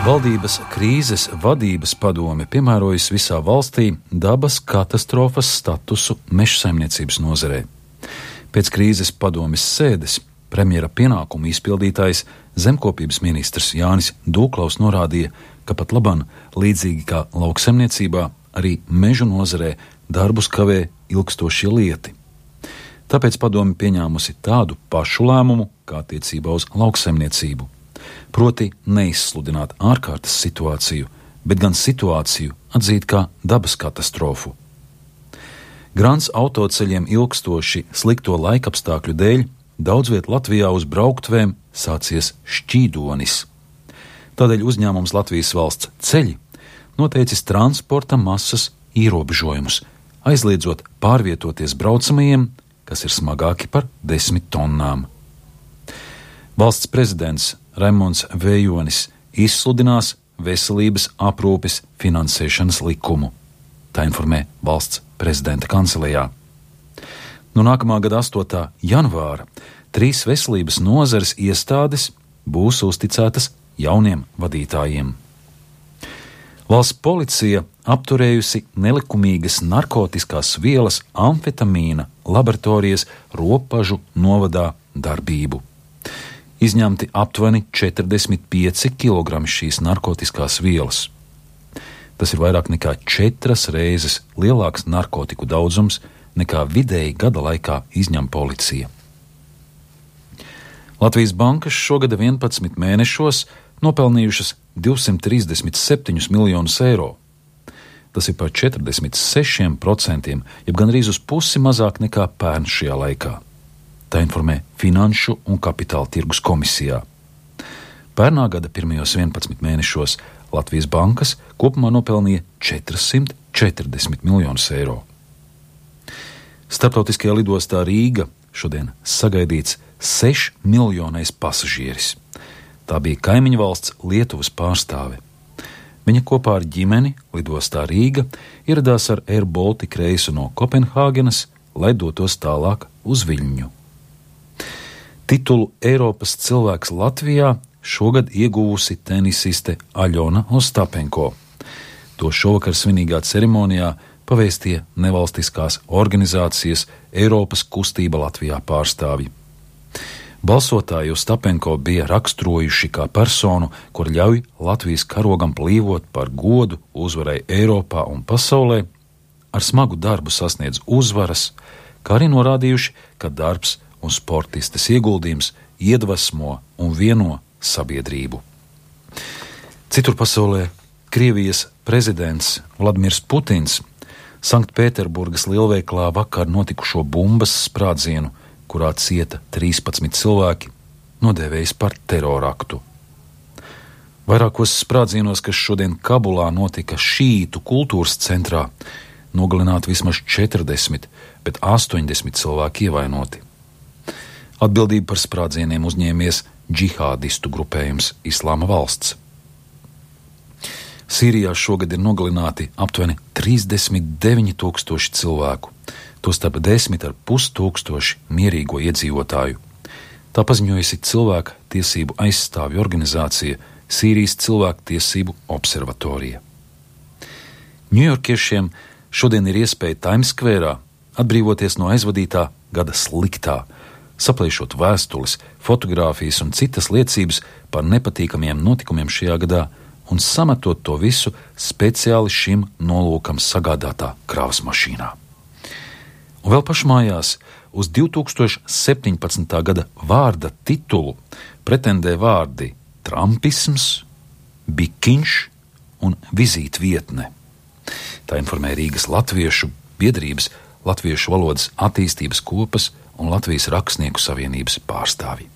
Valdības krīzes vadības padome piemērojas visā valstī dabas katastrofas statusu mežsaimniecības nozarē. Pēc krīzes padomes sēdes premjera pienākumu izpildītājs zemkopības ministrs Jānis Dūklaus norādīja, ka pat laban līdzīgi kā lauksaimniecībā arī mežu nozarē darbus kavē ilgstošie lieti. Tāpēc padome pieņēmusi tādu pašu lēmumu kā attiecībā uz lauksaimniecību. Proti neizsludināt ārkārtas situāciju, bet gan situāciju atzīt kā dabas katastrofu. Grants autoceļiem ilgstoši slikto laikapstākļu dēļ daudz viet Latvijā uz brauktvēm sācies šķīdonis. Tādēļ uzņēmums Latvijas valsts ceļi noteicis transporta masas ierobežojumus, aizliedzot pārvietoties braucamajiem, kas ir smagāki par 10 tonnām. Valsts prezidents Raimonds Vējonis izsludinās veselības aprūpes finansēšanas likumu. Tā informē valsts prezidenta kancelejā. No nākamā gada 8. janvāra 3 veselības nozares iestādes būs uzticētas jauniem vadītājiem. Valsts policija apturējusi nelikumīgas narkotiskās vielas amfetamīna laboratorijas Ropažu novadā darbību. Izņemti aptuveni 45 kg šīs narkotiskās vielas. Tas ir vairāk nekā 4 reizes lielāks narkotiku daudzums, nekā vidēji gada laikā izņem policija. Latvijas bankas šogad 11 mēnešos nopelnījušas 237 miljonus eiro. Tas ir par 46%, jeb gandrīz uz pusi mazāk nekā pērn šajā laikā. Tā informē Finanšu un kapitāla tirgus komisijā. Pērnā gada pirmajos 11 mēnešos Latvijas bankas kopumā nopelnīja 440 miljonus eiro. Starptautiskajā lidostā Rīga šodien sagaidīts 6 miljonais pasažieris. Tā bija kaimiņu valsts Lietuvas pārstāve. Viņa kopā ar ģimeni lidostā Rīga ieradās ar Air Baltica reisu no Kopenhāgenas, lai dotos tālāk uz Viļņu. Titulu Eiropas cilvēks Latvijā šogad ieguvusi tenisiste Aļona Ostapenko. To šovakar svinīgā ceremonijā pavēstīja nevalstiskās organizācijas Eiropas kustība Latvijā pārstāvji. Balsotāji Ostapenko bija raksturojuši kā personu, kur ļauj Latvijas karogam plīvot par godu uzvarai Eiropā un pasaulē, ar smagu darbu sasniedz uzvaras, kā arī norādījuši, ka darbs un sportistes ieguldījums iedvesmo un vieno sabiedrību. Citur pasaulē Krievijas prezidents Vladimirs Putins Sanktpēterburgas lielveikalā vakar notikušo bumbas sprādzienu, kurā cieta 13 cilvēki, nodēvējis par teroraktu. Vairākos sprādzienos, kas šodien Kabulā notika šītu kultūras centrā, nogalināti vismaz 40, bet 80 cilvēki ievainoti. Atbildību par sprādzieniem uzņēmies džihādistu grupējums Islāma valsts. Sīrijā šogad ir nogalināti aptuveni 39,000 cilvēku, tostarp 10,500 mierīgo iedzīvotāju. Tā paziņojusi cilvēku tiesību aizstāvju organizācija Sīrijas cilvēku tiesību observatorija. Ņujorkiešiem šodien ir iespēja Times Square atbrīvoties no aizvadītā gada sliktā, saplēšot vēstules, fotogrāfijas un citas liecības par nepatīkamiem notikumiem šajā gadā un sametot to visu speciāli šim nolūkam sagādātā kravas mašīnā. Un vēl pašmājās uz 2017. gada vārda titulu pretendē vārdi trumpisms, bikiņš un vizītvietne. Tā informē Rīgas Latviešu biedrības, Latviešu valodas attīstības kopas un Latvijas rakstnieku savienības pārstāvji.